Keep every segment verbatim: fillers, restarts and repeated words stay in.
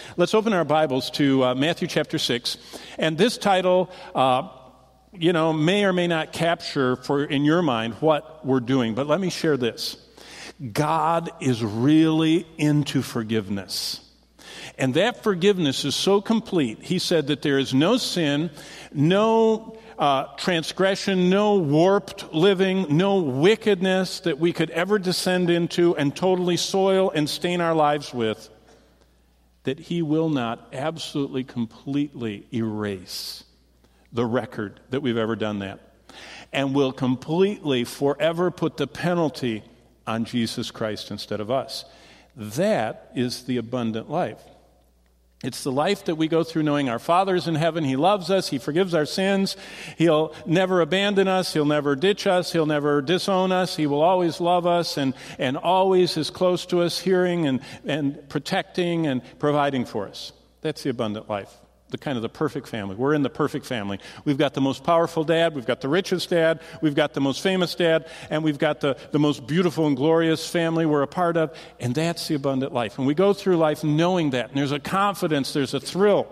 Let's open our Bibles to uh, Matthew chapter six. And this title, uh, you know, may or may not capture for in your mind what we're doing. But let me share this. God is really into forgiveness. And that forgiveness is so complete. He said that there is no sin, no uh, transgression, no warped living, no wickedness that we could ever descend into and totally soil and stain our lives with, that he will not absolutely, completely erase the record that we've ever done that, and will completely, forever put the penalty on Jesus Christ instead of us. That is the abundant life. It's the life that we go through knowing our Father's in heaven. He loves us. He forgives our sins. He'll never abandon us. He'll never ditch us. He'll never disown us. He will always love us and, and always is close to us, hearing and, and protecting and providing for us. That's the abundant life. The kind of the perfect family. We're in the perfect family. We've got the most powerful dad, we've got the richest dad, we've got the most famous dad, and we've got the, the most beautiful and glorious family we're a part of, and that's the abundant life. And we go through life knowing that, and there's a confidence, there's a thrill.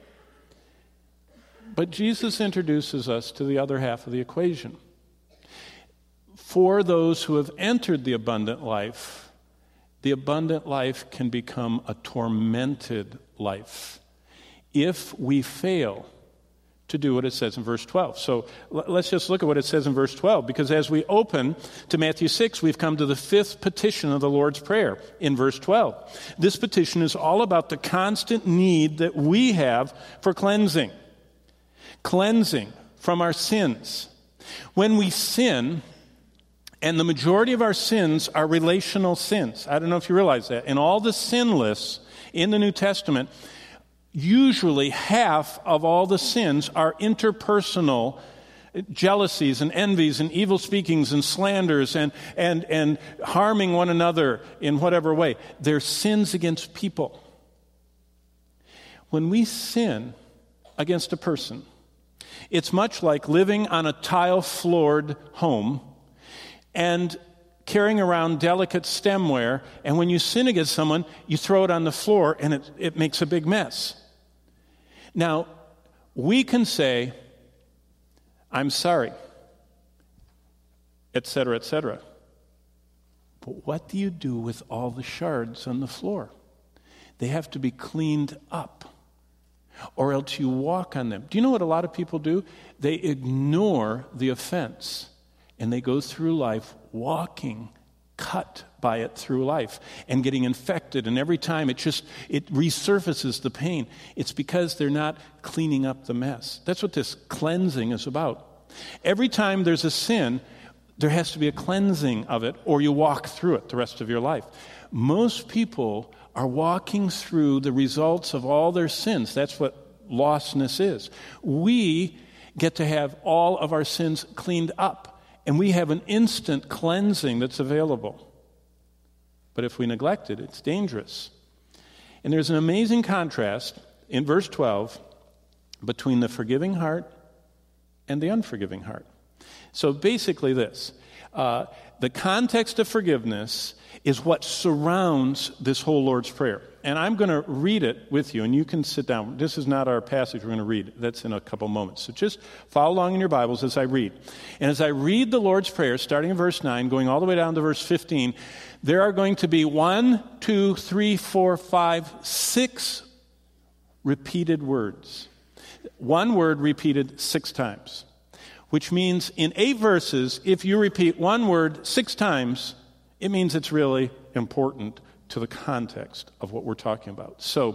But Jesus introduces us to the other half of the equation. For those who have entered the abundant life, the abundant life can become a tormented life if we fail to do what it says in verse twelve. So l- let's just look at what it says in verse twelve, because as we open to Matthew six, we've come to the fifth petition of the Lord's Prayer in verse twelve. This petition is all about the constant need that we have for cleansing. Cleansing from our sins. When we sin, and the majority of our sins are relational sins. I don't know if you realize that. In all the sin lists in the New Testament, usually half of all the sins are interpersonal jealousies and envies and evil speakings and slanders and, and, and harming one another in whatever way. They're sins against people. When we sin against a person, it's much like living on a tile-floored home and carrying around delicate stemware, and when you sin against someone, you throw it on the floor and it, it makes a big mess. Now, we can say, I'm sorry, et cetera, et cetera. But what do you do with all the shards on the floor? They have to be cleaned up, or else you walk on them. Do you know what a lot of people do? They ignore the offense, and they go through life walking cut by it through life and getting infected, and every time it just it resurfaces the pain. It's because they're not cleaning up the mess. That's what this cleansing is about. Every time there's a sin, there has to be a cleansing of it, or you walk through it the rest of your life. Most people are walking through the results of all their sins. That's what lostness is. We get to have all of our sins cleaned up. And we have an instant cleansing that's available. But if we neglect it, it's dangerous. And there's an amazing contrast in verse twelve between the forgiving heart and the unforgiving heart. So basically this, uh, the context of forgiveness is what surrounds this whole Lord's Prayer. And I'm going to read it with you, and you can sit down. This is not our passage we're going to read. That's in a couple moments. So just follow along in your Bibles as I read. And as I read the Lord's Prayer, starting in verse nine, going all the way down to verse fifteen, there are going to be one, two, three, four, five, six repeated words. One word repeated six times, which means in eight verses, if you repeat one word six times, it means it's really important to the context of what we're talking about. So,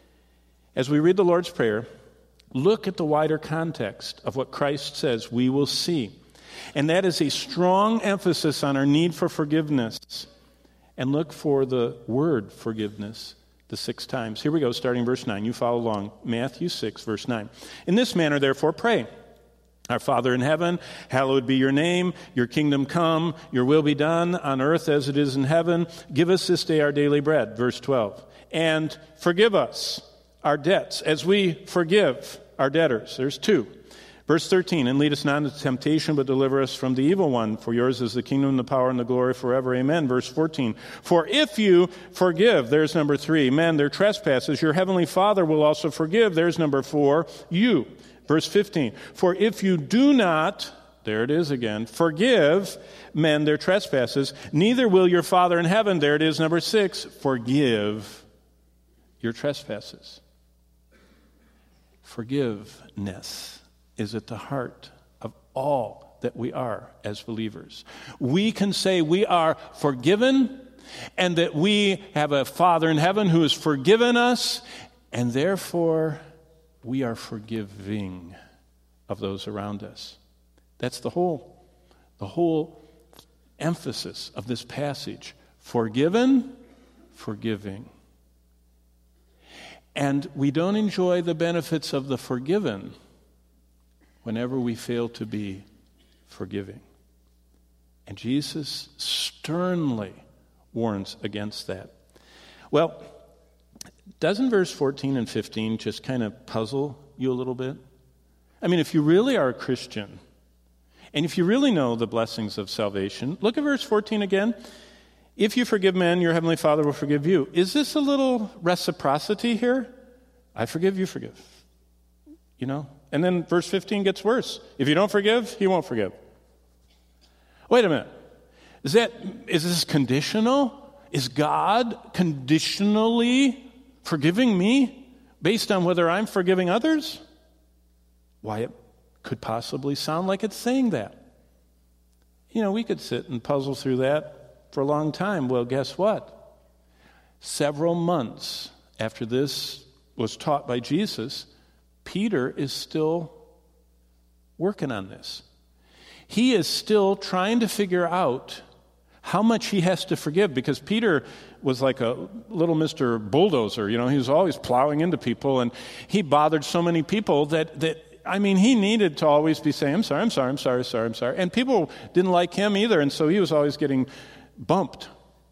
as we read the Lord's Prayer, look at the wider context of what Christ says we will see. And that is a strong emphasis on our need for forgiveness. And look for the word forgiveness the six times. Here we go, starting verse nine. You follow along. Matthew six, verse nine. In this manner, therefore, pray. Our Father in heaven, hallowed be your name. Your kingdom come. Your will be done on earth as it is in heaven. Give us this day our daily bread. Verse twelve. And forgive us our debts as we forgive our debtors. There's two. Verse thirteen, and lead us not into temptation, but deliver us from the evil one. For yours is the kingdom, the power, and the glory forever. Amen. Verse fourteen, for if you forgive, there's number three, men their trespasses, your heavenly Father will also forgive. There's number four, you. Verse fifteen, for if you do not, there it is again, forgive men their trespasses, neither will your Father in heaven, there it is, number six, forgive your trespasses. Forgiveness is at the heart of all that we are as believers. We can say we are forgiven and that we have a Father in heaven who has forgiven us, and therefore we are forgiving of those around us. That's the whole, the whole emphasis of this passage. Forgiven, forgiving. And we don't enjoy the benefits of the forgiven whenever we fail to be forgiving. And Jesus sternly warns against that. Well, doesn't verse fourteen and fifteen just kind of puzzle you a little bit? I mean, if you really are a Christian, and if you really know the blessings of salvation, look at verse fourteen again. If you forgive men, your heavenly Father will forgive you. Is this a little reciprocity here? I forgive, you forgive. You know? And then verse fifteen gets worse. If you don't forgive, he won't forgive. Wait a minute. Is that, is this conditional? Is God conditionally forgiving me based on whether I'm forgiving others? Why, it could possibly sound like it's saying that. You know, we could sit and puzzle through that for a long time. Well, guess what? Several months after this was taught by Jesus, Peter is still working on this. He is still trying to figure out how much he has to forgive, because Peter was like a little Mister Bulldozer. You know, he was always plowing into people, and he bothered so many people that, that I mean, he needed to always be saying, I'm sorry, I'm sorry, I'm sorry, sorry, I'm sorry. And people didn't like him either, and so he was always getting bumped.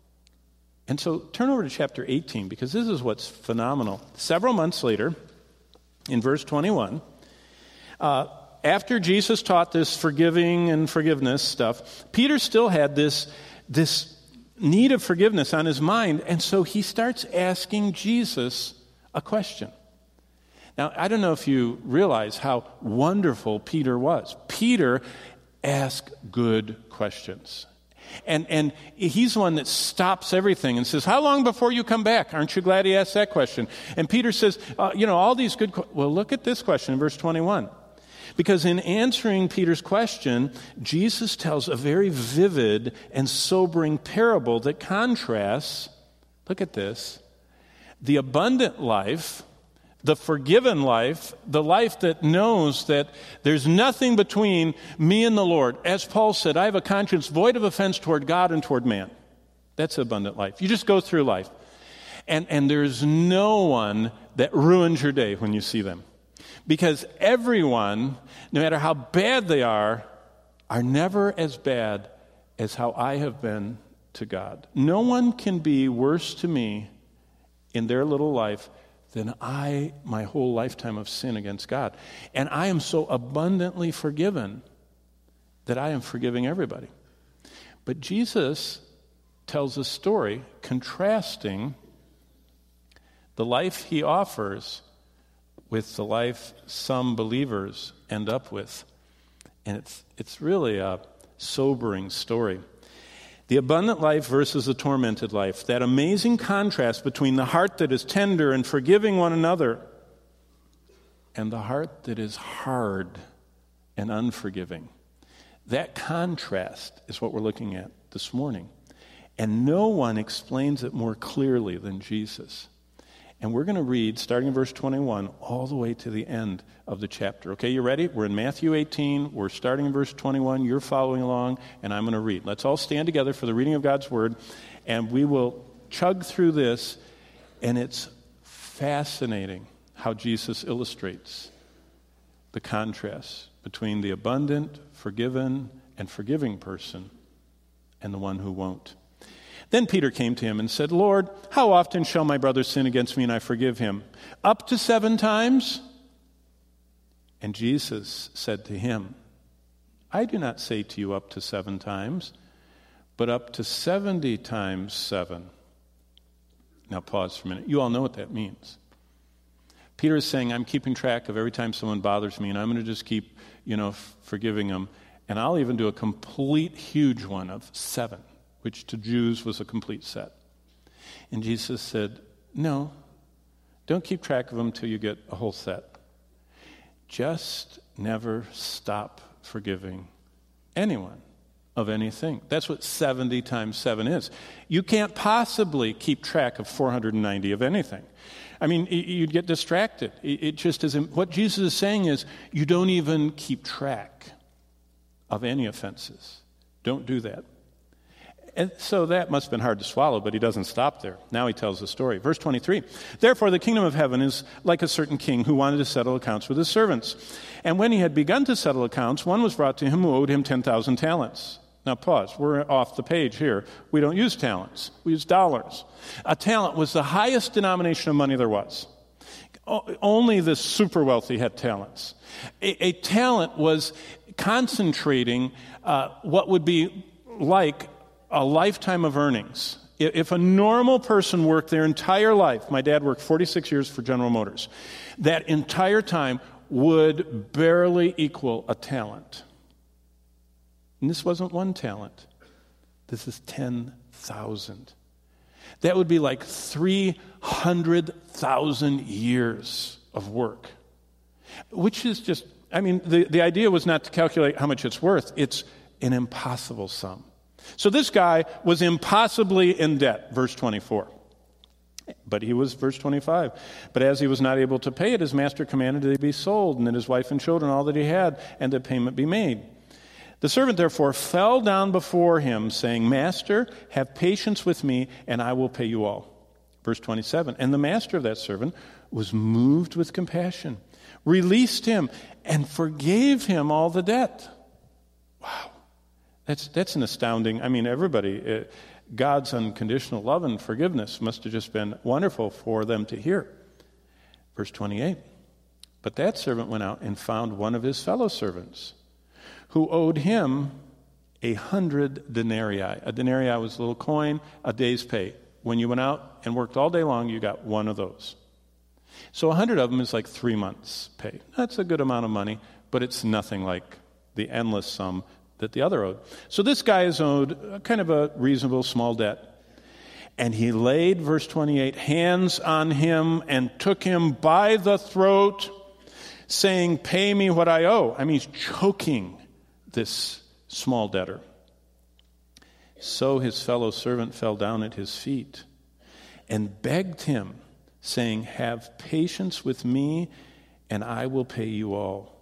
And so turn over to chapter eighteen, because this is what's phenomenal. Several months later, in verse twenty-one, uh, after Jesus taught this forgiving and forgiveness stuff, Peter still had this, this need of forgiveness on his mind, and so he starts asking Jesus a question. Now, I don't know if you realize how wonderful Peter was. Peter asked good questions. And and he's the one that stops everything and says, how long before you come back? Aren't you glad he asked that question? And Peter says, uh, you know, all these good questions. Well, look at this question in verse twenty-one. Because in answering Peter's question, Jesus tells a very vivid and sobering parable that contrasts, look at this, the abundant life, the forgiven life, the life that knows that there's nothing between me and the Lord. As Paul said, I have a conscience void of offense toward God and toward man. That's abundant life. You just go through life. And, and there's no one that ruins your day when you see them. Because everyone, no matter how bad they are, are never as bad as how I have been to God. No one can be worse to me in their little life than I, my whole lifetime of sin against God. And I am so abundantly forgiven that I am forgiving everybody. But Jesus tells a story contrasting the life he offers with the life some believers end up with. And it's it's really a sobering story. The abundant life versus the tormented life. That amazing contrast between the heart that is tender and forgiving one another and the heart that is hard and unforgiving. That contrast is what we're looking at this morning. And no one explains it more clearly than Jesus. And we're going to read, starting in verse twenty-one, all the way to the end of the chapter. Okay, you ready? We're in Matthew eighteen. We're starting in verse twenty-one. You're following along, and I'm going to read. Let's all stand together for the reading of God's Word, and we will chug through this, and it's fascinating how Jesus illustrates the contrast between the abundant, forgiven, and forgiving person and the one who won't. Then Peter came to him and said, Lord, how often shall my brother sin against me and I forgive him? Up to seven times? And Jesus said to him, I do not say to you up to seven times, but up to seventy times seven. Now pause for a minute. You all know what that means. Peter is saying, I'm keeping track of every time someone bothers me, and I'm going to just keep, you know, f- forgiving them. And I'll even do a complete huge one of seven, which to Jews was a complete set. And Jesus said, no, don't keep track of them till you get a whole set. Just never stop forgiving anyone of anything. That's what seventy times seven is. You can't possibly keep track of four hundred ninety of anything. I mean, you'd get distracted. It just isn't. What Jesus is saying is, you don't even keep track of any offenses. Don't do that. And so that must have been hard to swallow, but he doesn't stop there. Now he tells the story. Verse twenty-three, therefore the kingdom of heaven is like a certain king who wanted to settle accounts with his servants. And when he had begun to settle accounts, one was brought to him who owed him ten thousand talents. Now pause. We're off the page here. We don't use talents. We use dollars. A talent was the highest denomination of money there was. O- only the super wealthy had talents. A, a talent was concentrating uh, what would be like a lifetime of earnings. If a normal person worked their entire life, my dad worked forty-six years for General Motors, that entire time would barely equal a talent. And this wasn't one talent. This is ten thousand. That would be like three hundred thousand years of work, which is just, I mean, the, the idea was not to calculate how much it's worth. It's an impossible sum. So this guy was impossibly in debt, verse twenty-four. But he was, verse twenty-five, but as he was not able to pay it, his master commanded that he be sold, and that his wife and children, all that he had, and that payment be made. The servant therefore fell down before him, saying, Master, have patience with me, and I will pay you all. Verse twenty-seven, and the master of that servant was moved with compassion, released him, and forgave him all the debt. Wow. That's that's an astounding, I mean, everybody, uh, God's unconditional love and forgiveness must have just been wonderful for them to hear. Verse twenty-eight, but that servant went out and found one of his fellow servants who owed him a hundred denarii. A denarii was a little coin, a day's pay. When you went out and worked all day long, you got one of those. So a hundred of them is like three months' pay. That's a good amount of money, but it's nothing like the endless sum that the other owed. So this guy is owed a kind of a reasonable small debt. And he laid, verse twenty-eight, hands on him and took him by the throat, saying, pay me what I owe. I mean, he's choking this small debtor. So his fellow servant fell down at his feet and begged him, saying, have patience with me, and I will pay you all.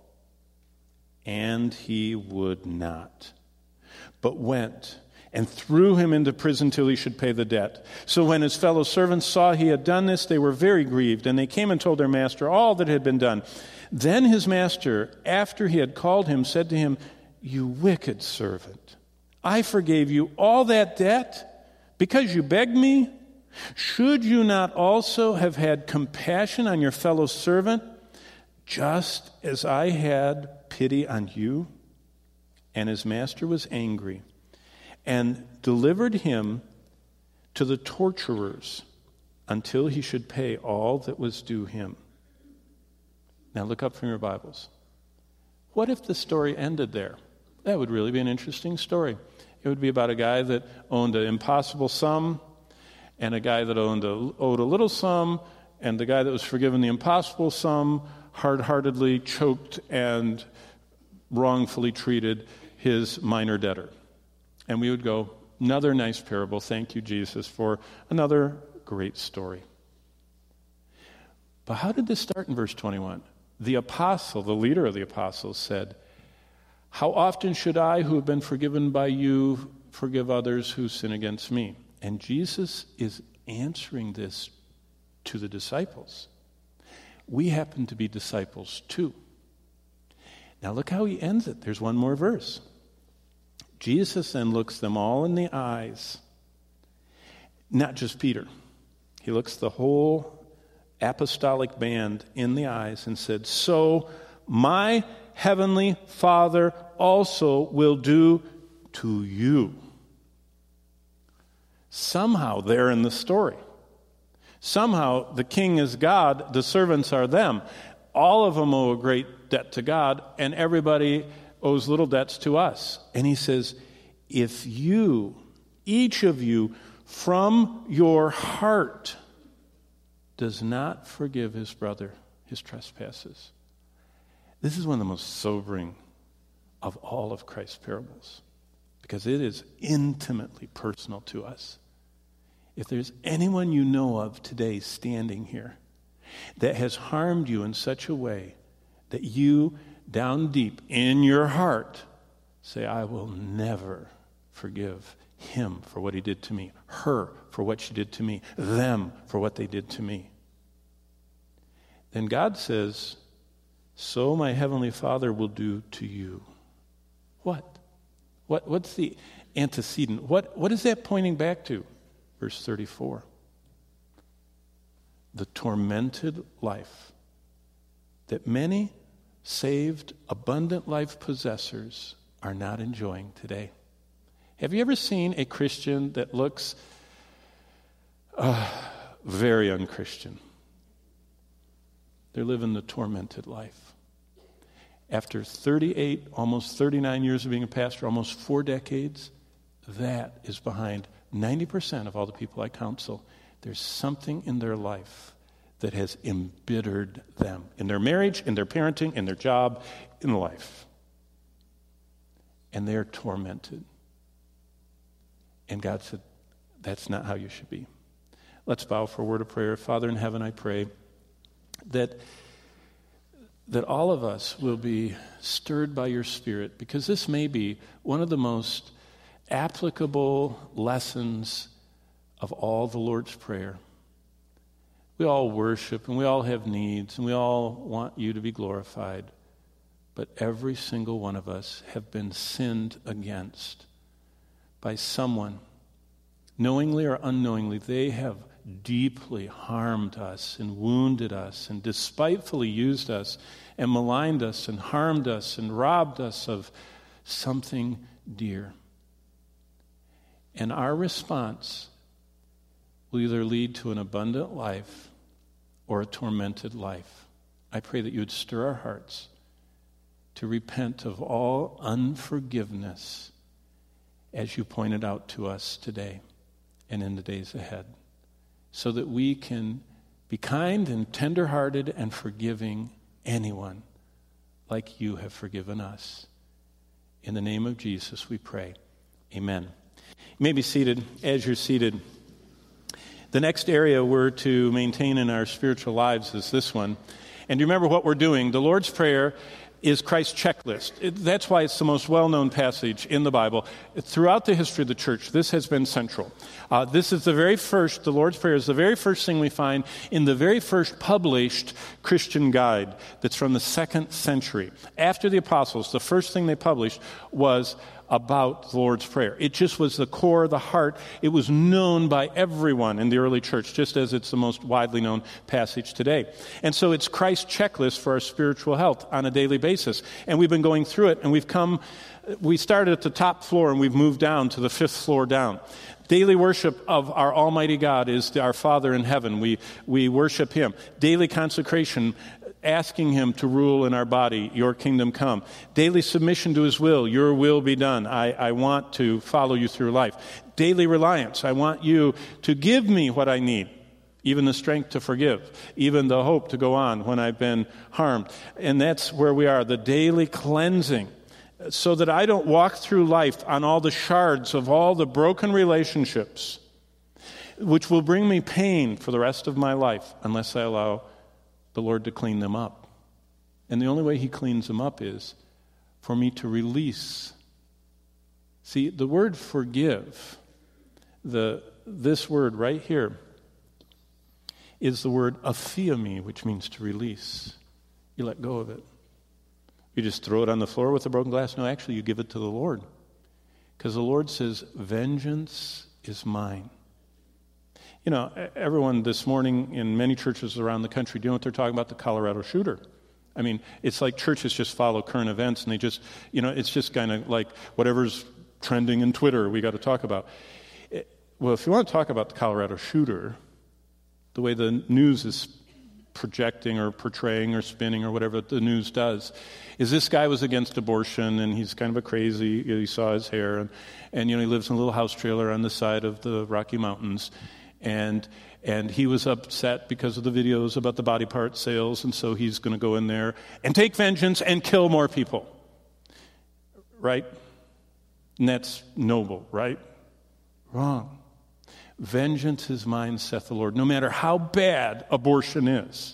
And he would not, but went and threw him into prison till he should pay the debt. So when his fellow servants saw he had done this, they were very grieved, and they came and told their master all that had been done. Then his master, after he had called him, said to him, you wicked servant, I forgave you all that debt because you begged me. Should you not also have had compassion on your fellow servant, just as I had pity on you? And his master was angry and delivered him to the torturers until he should pay all that was due him. Now look up from your Bibles. What if the story ended there? That would really be an interesting story. It would be about a guy that owned an impossible sum, and a guy that owned a, owed a little sum, and the guy that was forgiven the impossible sum hard-heartedly choked and wrongfully treated his minor debtor. And we would go, another nice parable. Thank you, Jesus, for another great story. But how did this start in verse twenty-one? The apostle, the leader of the apostles, said, how often should I, who have been forgiven by you, forgive others who sin against me? And Jesus is answering this to the disciples. We happen to be disciples too. Now look how he ends it. There's one more verse. Jesus then looks them all in the eyes, not just Peter. He looks the whole apostolic band in the eyes and said, so my heavenly Father also will do to you. Somehow they're in the story. Somehow the king is God, the servants are them. All of them owe a great debt to God, and everybody owes little debts to us. And he says, if you, each of you, from your heart does not forgive his brother his trespasses. This is one of the most sobering of all of Christ's parables, because it is intimately personal to us. If there's anyone you know of today standing here that has harmed you in such a way that you, down deep in your heart, say, I will never forgive him for what he did to me, her for what she did to me, them for what they did to me, then God says, so my heavenly Father will do to you. What? What? What's the antecedent? What? What is that pointing back to? Verse thirty-four. The tormented life that many saved, abundant life possessors are not enjoying today. Have you ever seen a Christian that looks uh, very unchristian? They're living the tormented life. After thirty-eight, almost thirty-nine years of being a pastor, almost four decades, that is behind ninety percent of all the people I counsel. There's something in their life that has embittered them in their marriage, in their parenting, in their job, in life. And they're tormented. And God said, that's not how you should be. Let's bow for a word of prayer. Father in heaven, I pray that that all of us will be stirred by your Spirit, because this may be one of the most applicable lessons of all the Lord's Prayer. We all worship and we all have needs and we all want you to be glorified, but every single one of us have been sinned against by someone, knowingly or unknowingly. They have deeply harmed us and wounded us and despitefully used us and maligned us and harmed us and robbed us of something dear. And our response will either lead to an abundant life or a tormented life. I pray that you would stir our hearts to repent of all unforgiveness, as you pointed out to us today and in the days ahead, so that we can be kind and tender-hearted and forgiving anyone like you have forgiven us. In the name of Jesus we pray. Amen. You may be seated. As you're seated, the next area we're to maintain in our spiritual lives is this one. And you remember what we're doing. The Lord's Prayer is Christ's checklist. It, that's why it's the most well-known passage in the Bible. Throughout the history of the church, this has been central. Uh, this is the very first, the Lord's Prayer is the very first thing we find in the very first published Christian guide that's from the second century. After the apostles, the first thing they published was about the Lord's Prayer. It just was the core, the heart. It was known by everyone in the early church, just as it's the most widely known passage today. And so it's Christ's checklist for our spiritual health on a daily basis. And we've been going through it, and we've come, we started at the top floor, and we've moved down to the fifth floor down. Daily worship of our Almighty God is our Father in heaven. We, we worship Him. Daily consecration, asking Him to rule in our body, your kingdom come. Daily submission to His will, your will be done. I, I want to follow you through life. Daily reliance, I want you to give me what I need, even the strength to forgive, even the hope to go on when I've been harmed. And that's where we are, the daily cleansing, so that I don't walk through life on all the shards of all the broken relationships, which will bring me pain for the rest of my life unless I allow the Lord to clean them up. And the only way He cleans them up is for me to release. See, the word forgive, the this word right here, is the word aphiemi, which means to release. You let go of it. You just throw it on the floor with a broken glass? No, actually, you give it to the Lord. Because the Lord says, vengeance is mine. You know, everyone this morning in many churches around the country, do you know what they're talking about? The Colorado shooter. I mean, it's like churches just follow current events, and they just, you know, it's just kind of like whatever's trending in Twitter, we got to talk about. It, well, if you want to talk about the Colorado shooter, the way the news is projecting or portraying or spinning or whatever the news does, is this guy was against abortion, and he's kind of a crazy, you saw his hair, and, and you know, he lives in a little house trailer on the side of the Rocky Mountains, and and he was upset because of the videos about the body part sales, and so he's going to go in there and take vengeance and kill more people. Right? And that's noble, right? Wrong. Vengeance is mine, saith the Lord. No matter how bad abortion is,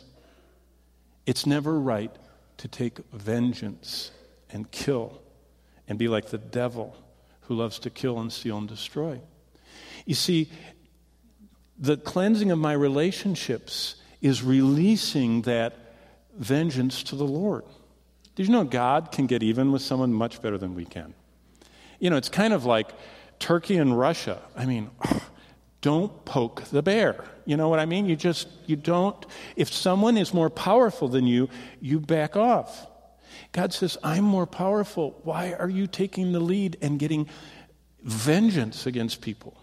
it's never right to take vengeance and kill and be like the devil who loves to kill and steal and destroy. You see, the cleansing of my relationships is releasing that vengeance to the Lord. Did you know God can get even with someone much better than we can? You know, it's kind of like Turkey and Russia. I mean, don't poke the bear. You know what I mean? You just, you don't, if someone is more powerful than you, you back off. God says, I'm more powerful. Why are you taking the lead and getting vengeance against people?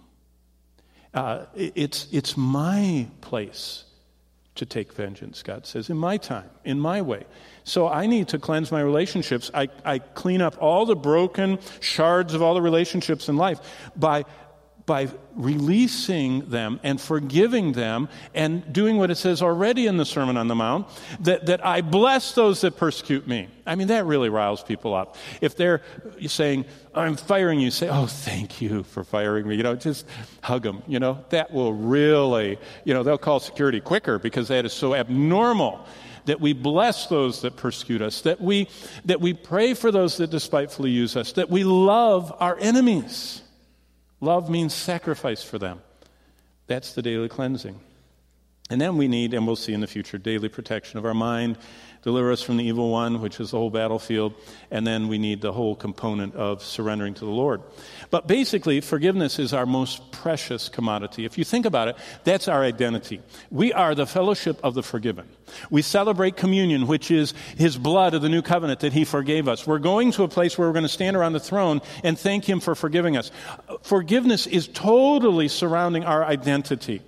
Uh, it's it's my place to take vengeance, God says, in my time, in my way. So I need to cleanse my relationships. I, I clean up all the broken shards of all the relationships in life by by releasing them and forgiving them and doing what it says already in the Sermon on the Mount, that, that I bless those that persecute me. I mean, that really riles people up. If they're saying, I'm firing you, say, oh, thank you for firing me. You know, just hug them. You know, that will really, you know, they'll call security quicker because that is so abnormal. That we bless those that persecute us, that we that we pray for those that despitefully use us, that we love our enemies. Love means sacrifice for them. That's the daily cleansing. And then we need, and we'll see in the future, daily protection of our mind, deliver us from the evil one, which is the whole battlefield, and then we need the whole component of surrendering to the Lord. But basically, forgiveness is our most precious commodity. If you think about it, that's our identity. We are the fellowship of the forgiven. We celebrate communion, which is his blood of the new covenant that he forgave us. We're going to a place where we're going to stand around the throne and thank him for forgiving us. Forgiveness is totally surrounding our identity.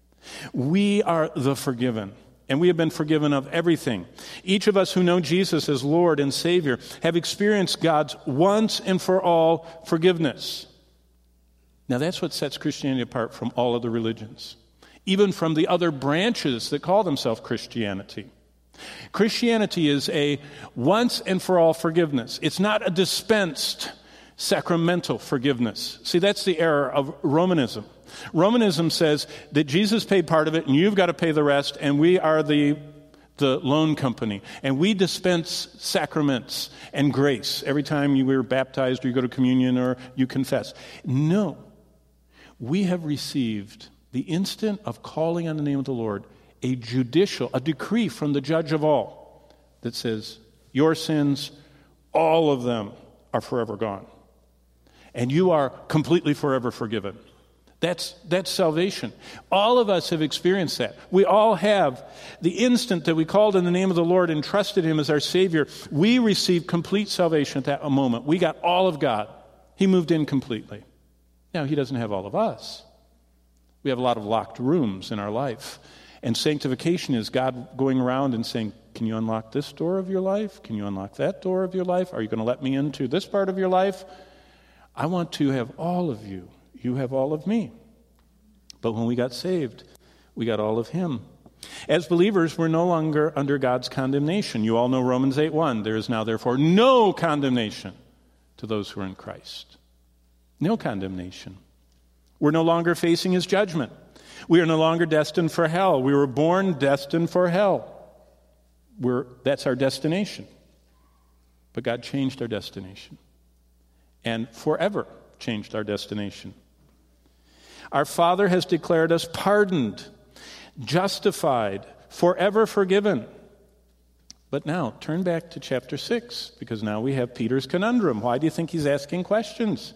We are the forgiven, and we have been forgiven of everything. Each of us who know Jesus as Lord and Savior have experienced God's once and for all forgiveness. Now that's what sets Christianity apart from all other religions, even from the other branches that call themselves Christianity. Christianity is a once and for all forgiveness. It's not a dispensed sacramental forgiveness. See, that's the error of Romanism. Romanism says that Jesus paid part of it and you've got to pay the rest, and we are the the loan company, and we dispense sacraments and grace every time you were baptized or you go to communion or you confess. No. We have received the instant of calling on the name of the Lord a judicial, a decree from the judge of all that says, your sins, all of them are forever gone. And you are completely forever forgiven. That's that's salvation. All of us have experienced that. We all have. The instant that we called in the name of the Lord and trusted him as our Savior, we received complete salvation at that moment. We got all of God. He moved in completely. Now, he doesn't have all of us. We have a lot of locked rooms in our life. And sanctification is God going around and saying, can you unlock this door of your life? Can you unlock that door of your life? Are you going to let me into this part of your life? I want to have all of you. You have all of me. But when we got saved, we got all of him. As believers, we're no longer under God's condemnation. You all know Romans eight one. There is now, therefore, no condemnation to those who are in Christ. No condemnation. We're no longer facing his judgment. We are no longer destined for hell. We were born destined for hell. We're, that's our destination. But God changed our destination. And forever changed our destination. Our Father has declared us pardoned, justified, forever forgiven. But now, turn back to chapter six, because now we have Peter's conundrum. Why do you think he's asking questions?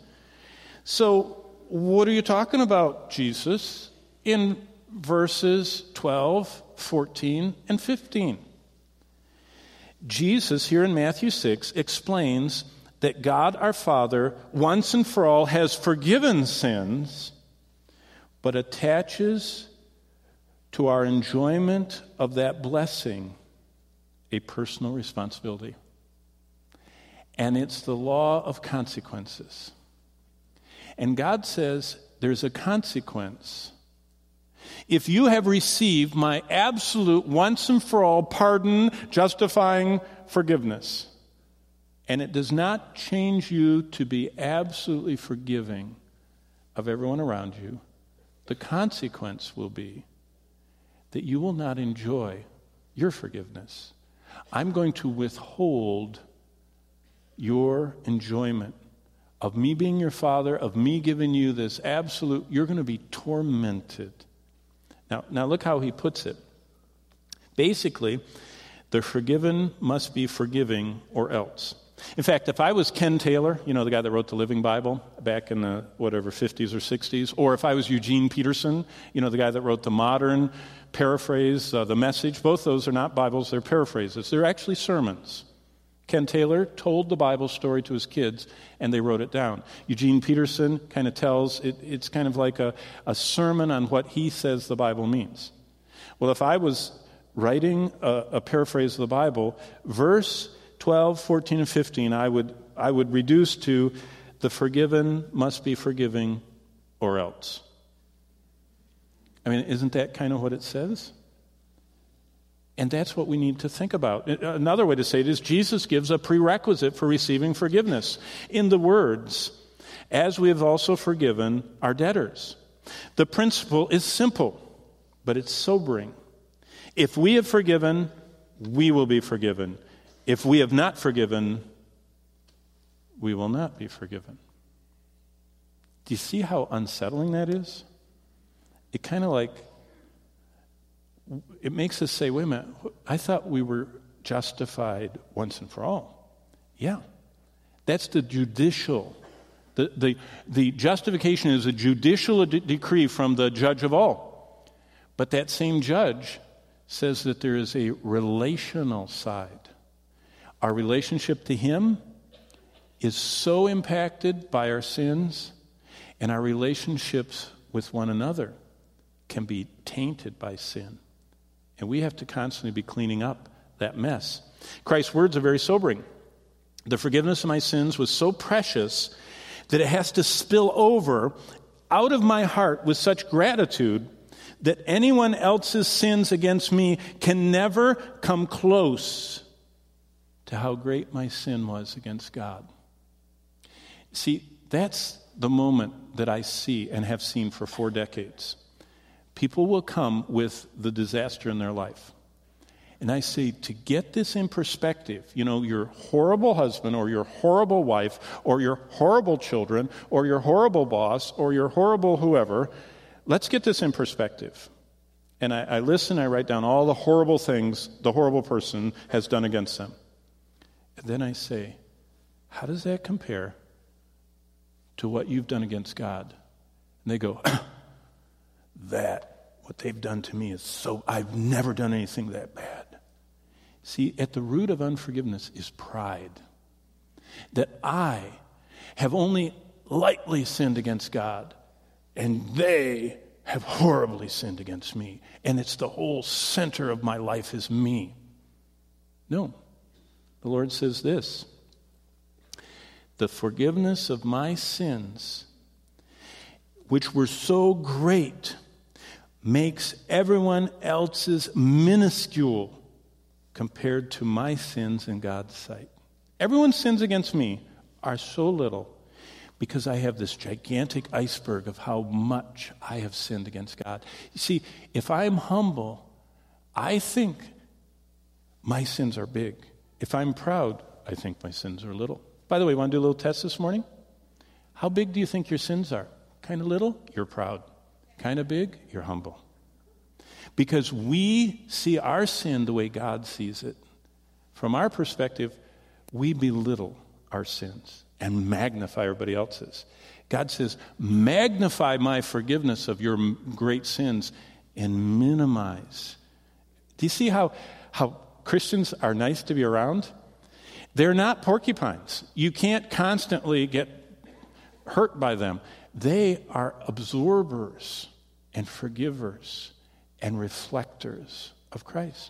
So, what are you talking about, Jesus, in verses twelve, fourteen, and fifteen? Jesus, here in Matthew six, explains that God our Father, once and for all, has forgiven sins, but attaches to our enjoyment of that blessing a personal responsibility. And it's the law of consequences. And God says there's a consequence. If you have received my absolute once and for all pardon, justifying forgiveness, and it does not change you to be absolutely forgiving of everyone around you, the consequence will be that you will not enjoy your forgiveness. I'm going to withhold your enjoyment of me being your father, of me giving you this absolute, you're going to be tormented. Now, now look how he puts it. Basically, the forgiven must be forgiving or else. In fact, if I was Ken Taylor, you know, the guy that wrote the Living Bible back in the, whatever, fifties or sixties, or if I was Eugene Peterson, you know, the guy that wrote the modern paraphrase, uh, the Message, both those are not Bibles, they're paraphrases. They're actually sermons. Ken Taylor told the Bible story to his kids, and they wrote it down. Eugene Peterson kind of tells, it, it's kind of like a, a sermon on what he says the Bible means. Well, if I was writing a, a paraphrase of the Bible, verse twelve, fourteen, and fifteen, I would I would reduce to the forgiven must be forgiving or else. I mean, isn't that kind of what it says? And that's what we need to think about. Another way to say it is Jesus gives a prerequisite for receiving forgiveness in the words, as we have also forgiven our debtors. The principle is simple, but it's sobering. If we have forgiven, we will be forgiven. If we have not forgiven, we will not be forgiven. Do you see how unsettling that is? It kind of like, it makes us say, wait a minute, I thought we were justified once and for all. Yeah, that's the judicial. The, the, the justification is a judicial de- decree from the judge of all. But that same judge says that there is a relational side. Our relationship to him is so impacted by our sins, and our relationships with one another can be tainted by sin. And we have to constantly be cleaning up that mess. Christ's words are very sobering. The forgiveness of my sins was so precious that it has to spill over out of my heart with such gratitude that anyone else's sins against me can never come close to how great my sin was against God. See, that's the moment that I see and have seen for four decades. People will come with the disaster in their life. And I say, to get this in perspective, you know, your horrible husband or your horrible wife or your horrible children or your horrible boss or your horrible whoever, let's get this in perspective. And I, I listen, I write down all the horrible things the horrible person has done against them. And then I say, how does that compare to what you've done against God? And they go, that, what they've done to me is so, I've never done anything that bad. See, at the root of unforgiveness is pride. That I have only lightly sinned against God, and they have horribly sinned against me. And it's the whole center of my life is me. No. The Lord says this, the forgiveness of my sins, which were so great, makes everyone else's minuscule compared to my sins in God's sight. Everyone's sins against me are so little because I have this gigantic iceberg of how much I have sinned against God. You see, if I'm humble, I think my sins are big. If I'm proud, I think my sins are little. By the way, want to do a little test this morning? How big do you think your sins are? Kind of little? You're proud. Kind of big? You're humble. Because we see our sin the way God sees it. From our perspective, we belittle our sins and magnify everybody else's. God says, magnify my forgiveness of your great sins and minimize. Do you see how, how Christians are nice to be around. They're not porcupines. You can't constantly get hurt by them. They are absorbers and forgivers and reflectors of Christ.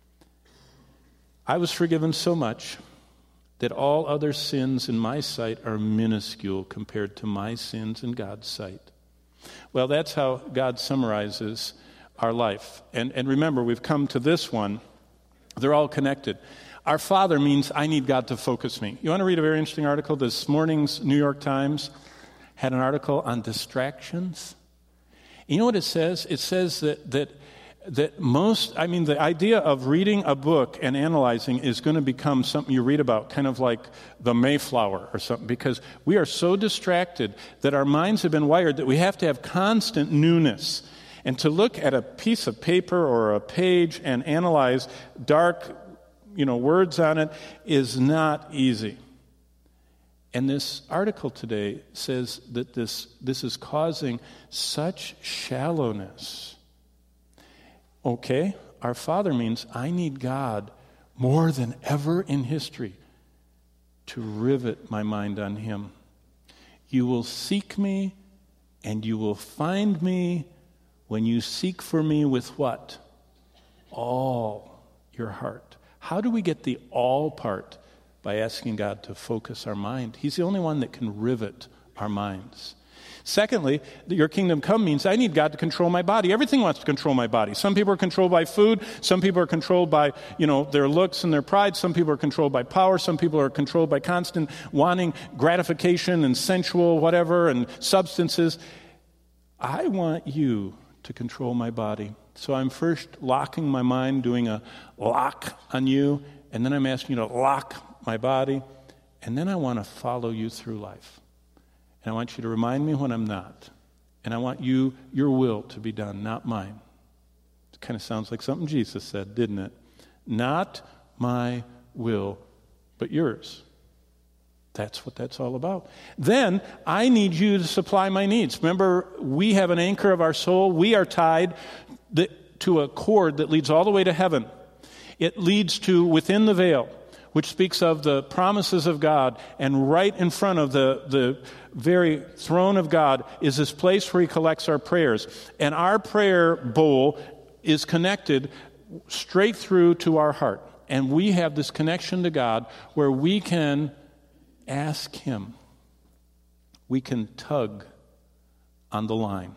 I was forgiven so much that all other sins in my sight are minuscule compared to my sins in God's sight. Well, that's how God summarizes our life. And, and remember, we've come to this one. They're all connected. Our Father means I need God to focus me. You want to read a very interesting article? This morning's New York Times had an article on distractions. You know what it says? It says that that that most, I mean, the idea of reading a book and analyzing is going to become something you read about, kind of like the Mayflower or something, because we are so distracted that our minds have been wired that we have to have constant newness. And to look at a piece of paper or a page and analyze dark, you know, words on it is not easy. And this article today says that this, this is causing such shallowness. Okay, our Father means I need God more than ever in history to rivet my mind on Him. You will seek me and you will find me when you seek for me with what? All your heart. How do we get the all part? By asking God to focus our mind. He's the only one that can rivet our minds. Secondly, your kingdom come means I need God to control my body. Everything wants to control my body. Some people are controlled by food. Some people are controlled by, you know, their looks and their pride. Some people are controlled by power. Some people are controlled by constant wanting gratification and sensual whatever and substances. I want you to control my body. So I'm first locking my mind, doing a lock on you, and then I'm asking you to lock my body, and then I want to follow you through life. And I want you to remind me when I'm not. And I want you, your will to be done, not mine. It kind of sounds like something Jesus said, didn't it? Not my will, but yours. That's what that's all about. Then I need you to supply my needs. Remember, we have an anchor of our soul. We are tied to a cord that leads all the way to heaven. It leads to within the veil, which speaks of the promises of God, and right in front of the, the very throne of God is this place where He collects our prayers. And our prayer bowl is connected straight through to our heart. And we have this connection to God where we can ask Him. We can tug on the line.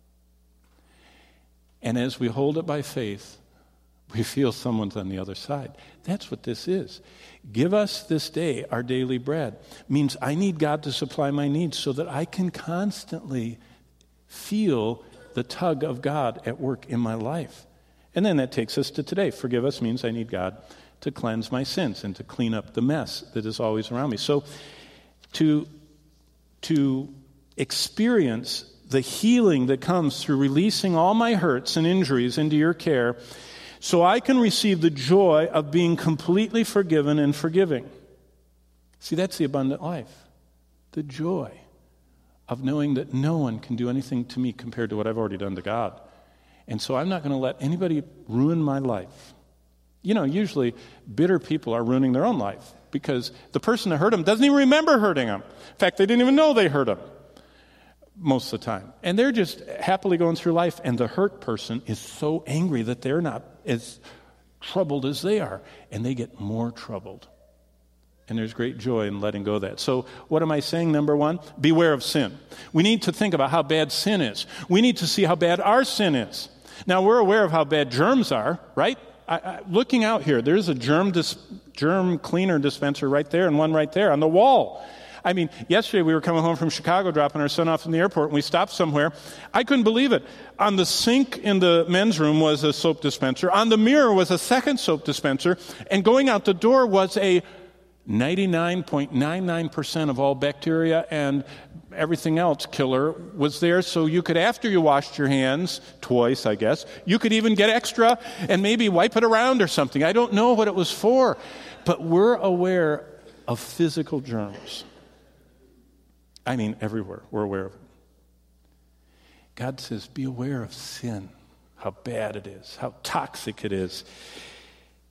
And as we hold it by faith, we feel someone's on the other side. That's what this is. Give us this day our daily bread. Means I need God to supply my needs so that I can constantly feel the tug of God at work in my life. And then that takes us to today. Forgive us means I need God to cleanse my sins and to clean up the mess that is always around me. So to, to experience the healing that comes through releasing all my hurts and injuries into your care, so I can receive the joy of being completely forgiven and forgiving. See, that's the abundant life. The joy of knowing that no one can do anything to me compared to what I've already done to God. And so I'm not going to let anybody ruin my life. You know, usually bitter people are ruining their own life because the person that hurt them doesn't even remember hurting them. In fact, they didn't even know they hurt them most of the time. And they're just happily going through life, and the hurt person is so angry that they're not as troubled as they are, and they get more troubled. And there's great joy in letting go of that. So what am I saying? Number one, beware of sin. We need to think about how bad sin is. We need to see how bad our sin is. Now, we're aware of how bad germs are, right? I, I, looking out here, there's a germ dis, germ cleaner dispenser right there and one right there on the wall. I mean, yesterday we were coming home from Chicago, dropping our son off in the airport, and we stopped somewhere. I couldn't believe it. On the sink in the men's room was a soap dispenser. On the mirror was a second soap dispenser. And going out the door was a ninety-nine point nine nine percent of all bacteria and everything else killer was there. So you could, after you washed your hands, twice, I guess, you could even get extra and maybe wipe it around or something. I don't know what it was for. But we're aware of physical germs. I mean, everywhere. We're aware of it. God says, be aware of sin, how bad it is, how toxic it is.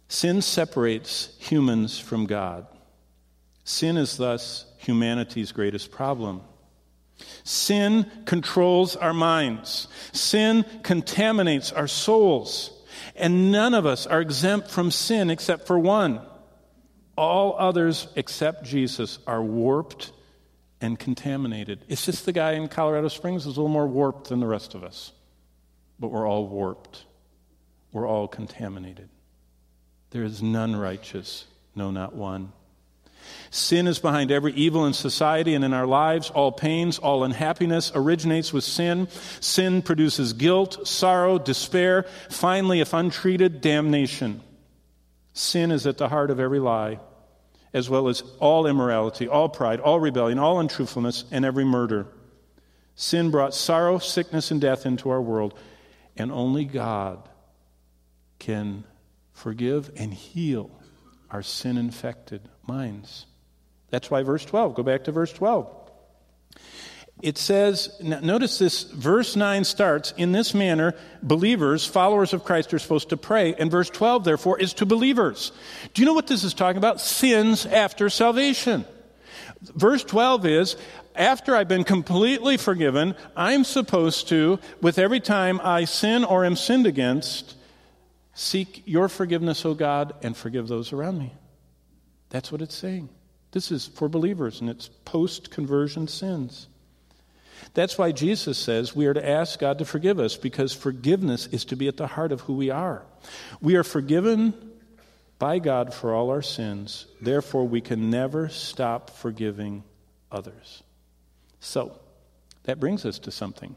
Sin separates humans from God. Sin is thus humanity's greatest problem. Sin controls our minds. Sin contaminates our souls. And none of us are exempt from sin except for one. All others except Jesus are warped and contaminated. It's just the guy in Colorado Springs is a little more warped than the rest of us. But we're all warped. We're all contaminated. There is none righteous, no, not one. Sin is behind every evil in society and in our lives. All pains, all unhappiness originates with sin. Sin produces guilt, sorrow, despair, finally, if untreated, damnation. Sin is at the heart of every lie, as well as all immorality, all pride, all rebellion, all untruthfulness, and every murder. Sin brought sorrow, sickness, and death into our world, and only God can forgive and heal our sin-infected minds. That's why verse twelve, go back to verse twelve. It says, notice this, verse nine starts, in this manner, believers, followers of Christ are supposed to pray. And verse twelve, therefore, is to believers. Do you know what this is talking about? Sins after salvation. Verse twelve is, after I've been completely forgiven, I'm supposed to, with every time I sin or am sinned against, seek your forgiveness, O God, and forgive those around me. That's what it's saying. This is for believers, and it's post-conversion sins. That's why Jesus says we are to ask God to forgive us, because forgiveness is to be at the heart of who we are. We are forgiven by God for all our sins. Therefore, we can never stop forgiving others. So, that brings us to something.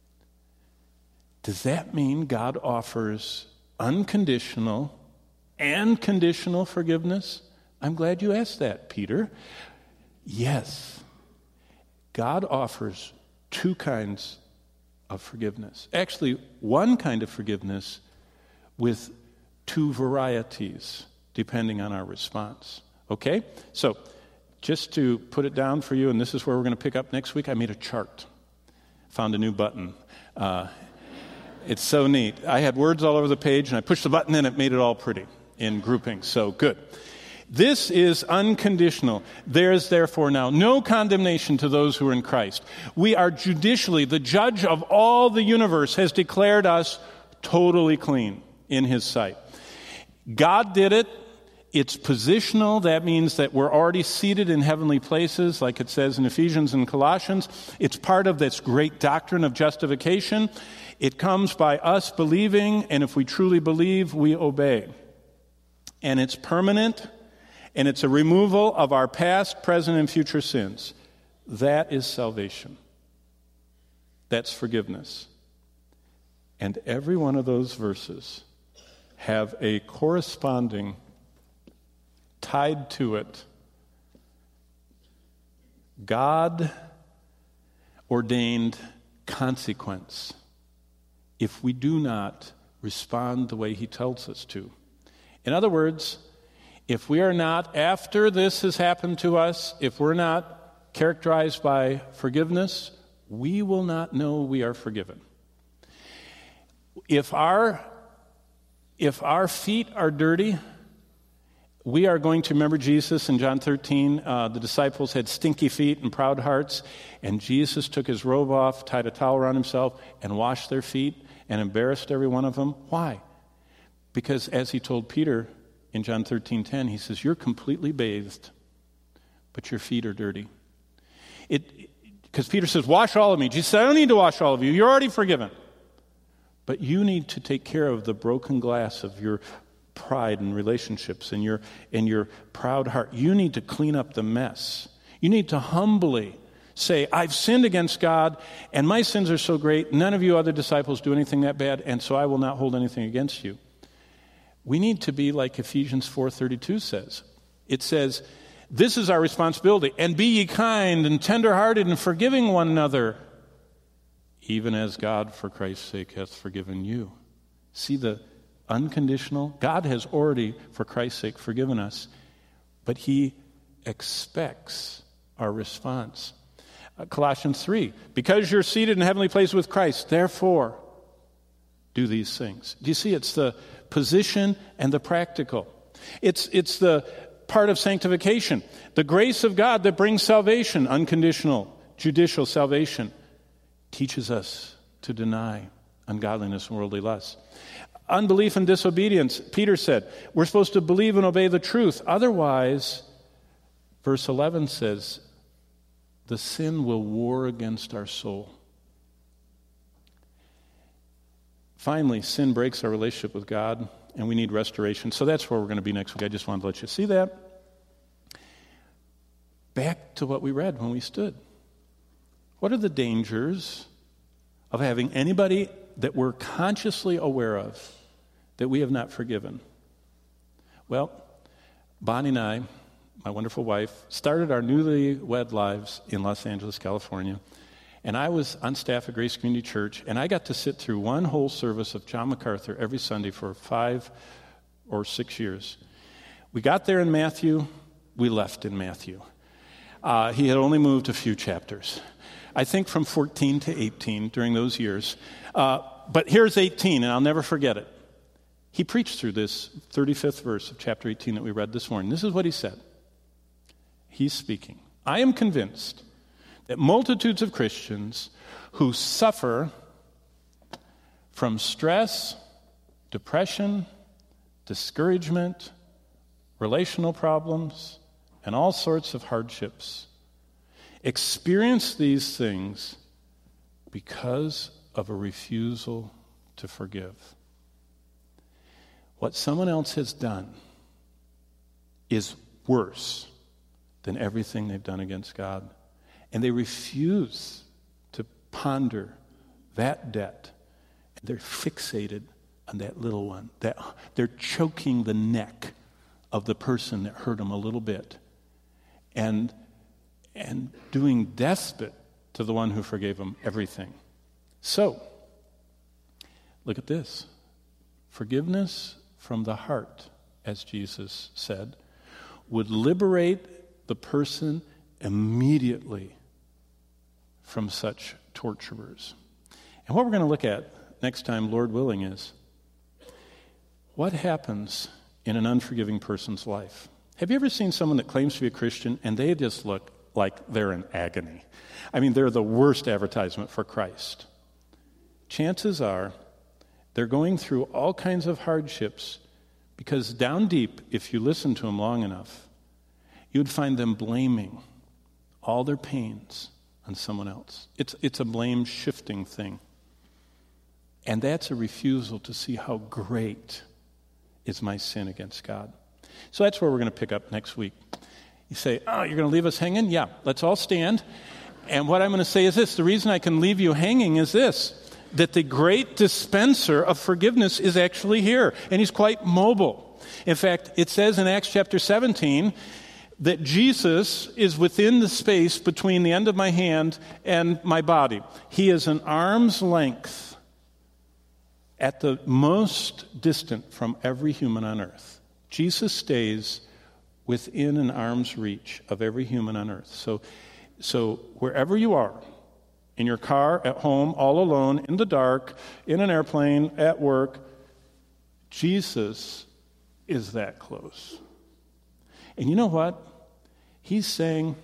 Does that mean God offers unconditional and conditional forgiveness? I'm glad you asked that, Peter. Yes. God offers two kinds of forgiveness. Actually, one kind of forgiveness with two varieties, depending on our response. Okay? So, just to put it down for you, and this is where we're going to pick up next week, I made a chart. Found a new button. Uh, it's so neat. I had words all over the page, and I pushed the button, and it made it all pretty in groupings. So, good. This is unconditional. There is therefore now no condemnation to those who are in Christ. We are judicially, the judge of all the universe has declared us totally clean in his sight. God did it. It's positional. That means that we're already seated in heavenly places, like it says in Ephesians and Colossians. It's part of this great doctrine of justification. It comes by us believing, and if we truly believe, we obey. And it's permanent. And it's a removal of our past, present, and future sins. That is salvation. That's forgiveness. And every one of those verses have a corresponding, tied to it, God-ordained consequence if we do not respond the way he tells us to. In other words, if we are not, after this has happened to us, if we're not characterized by forgiveness, we will not know we are forgiven. If our, if our feet are dirty, we are going to remember Jesus in John thirteen. Uh, the disciples had stinky feet and proud hearts, and Jesus took his robe off, tied a towel around himself, and washed their feet and embarrassed every one of them. Why? Because as he told Peter, in John thirteen ten, he says, you're completely bathed, but your feet are dirty. It, because Peter says, wash all of me. Jesus said, I don't need to wash all of you. You're already forgiven. But you need to take care of the broken glass of your pride and relationships and your, and your proud heart. You need to clean up the mess. You need to humbly say, I've sinned against God, and my sins are so great, none of you other disciples do anything that bad, and so I will not hold anything against you. We need to be like Ephesians four thirty-two says. It says, this is our responsibility, and be ye kind and tenderhearted and forgiving one another, even as God for Christ's sake hath forgiven you. See the unconditional? God has already, for Christ's sake, forgiven us, but he expects our response. Uh, Colossians three, because you're seated in heavenly places with Christ, therefore do these things. Do you see? It's the position and the practical. It's, it's the part of sanctification. The grace of God that brings salvation, unconditional, judicial salvation, teaches us to deny ungodliness and worldly lusts. Unbelief and disobedience, Peter said, we're supposed to believe and obey the truth. Otherwise, verse eleven says, the sin will war against our soul. Finally, sin breaks our relationship with God, and we need restoration. So that's where we're going to be next week. I just wanted to let you see that. Back to what we read when we stood. What are the dangers of having anybody that we're consciously aware of that we have not forgiven? Well, Bonnie and I, my wonderful wife, started our newly wed lives in Los Angeles, California. And I was on staff at Grace Community Church, and I got to sit through one whole service of John MacArthur every Sunday for five or six years. We got there in Matthew, we left in Matthew. Uh, he had only moved a few chapters. I think from fourteen to eighteen during those years. Uh, but here's eighteen, and I'll never forget it. He preached through this thirty-fifth verse of chapter eighteen that we read this morning. This is what he said. He's speaking. I am convinced that multitudes of Christians who suffer from stress, depression, discouragement, relational problems, and all sorts of hardships experience these things because of a refusal to forgive. What someone else has done is worse than everything they've done against God. And they refuse to ponder that debt. And they're fixated on that little one. That they're choking the neck of the person that hurt them a little bit. And, and doing despot to the one who forgave them everything. So, look at this. Forgiveness from the heart, as Jesus said, would liberate the person immediately from such torturers. And what we're going to look at next time, Lord willing, is what happens in an unforgiving person's life. Have you ever seen someone that claims to be a Christian and they just look like they're in agony? I mean, they're the worst advertisement for Christ. Chances are they're going through all kinds of hardships because down deep, if you listen to them long enough, you'd find them blaming all their pains on someone else. It's, it's a blame-shifting thing. And that's a refusal to see how great is my sin against God. So that's where we're going to pick up next week. You say, oh, you're going to leave us hanging? Yeah, let's all stand. And what I'm going to say is this. The reason I can leave you hanging is this, that the great dispenser of forgiveness is actually here, and he's quite mobile. In fact, it says in Acts chapter seventeen that Jesus is within the space between the end of my hand and my body. He is an arm's length at the most distant from every human on earth. Jesus stays within an arm's reach of every human on earth. So, so wherever you are, in your car, at home, all alone, in the dark, in an airplane, at work, Jesus is that close. And you know what? He's saying,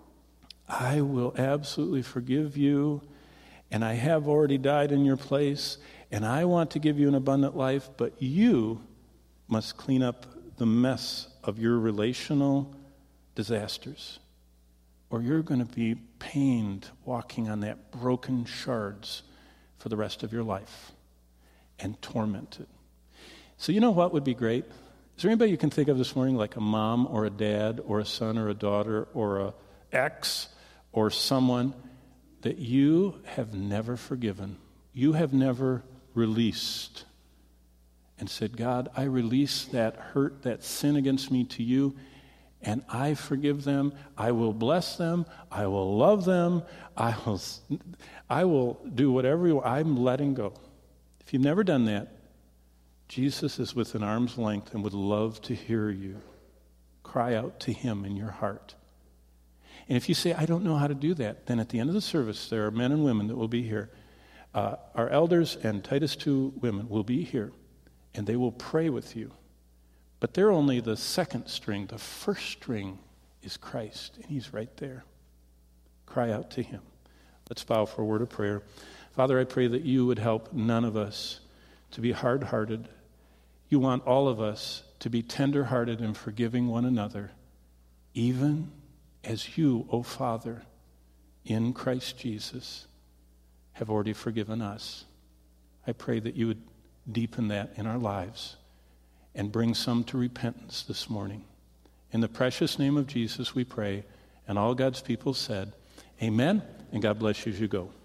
I will absolutely forgive you, and I have already died in your place, and I want to give you an abundant life, but you must clean up the mess of your relational disasters, or you're going to be pained walking on that broken shards for the rest of your life and tormented. So you know what would be great? Is there anybody you can think of this morning, like a mom or a dad or a son or a daughter or a ex or someone that you have never forgiven, you have never released, and said, God, I release that hurt, that sin against me to you, and I forgive them. I will bless them. I will love them. I will, I will do whatever you want. I'm letting go. If you've never done that, Jesus is within arm's length and would love to hear you cry out to him in your heart. And if you say, I don't know how to do that, then at the end of the service, there are men and women that will be here. Uh, our elders and Titus two women will be here, and they will pray with you. But they're only the second string. The first string is Christ, and he's right there. Cry out to him. Let's bow for a word of prayer. Father, I pray that you would help none of us to be hard-hearted. You want all of us to be tender-hearted and forgiving one another, even as you, O Father, in Christ Jesus, have already forgiven us. I pray that you would deepen that in our lives and bring some to repentance this morning. In the precious name of Jesus we pray, and all God's people said, amen, and God bless you as you go.